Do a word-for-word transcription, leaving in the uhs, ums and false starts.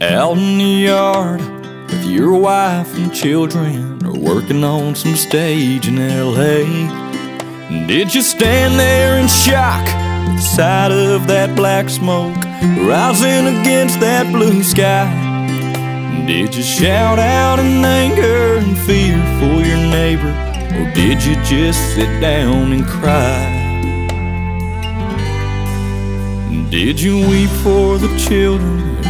Out in the yard with your wife and children, or working on some stage in L A. Did you stand there in shock at the sight of that black smoke rising against that blue sky? Did you shout out in anger and fear for your neighbor, or did you just sit down and cry? Did you weep for the children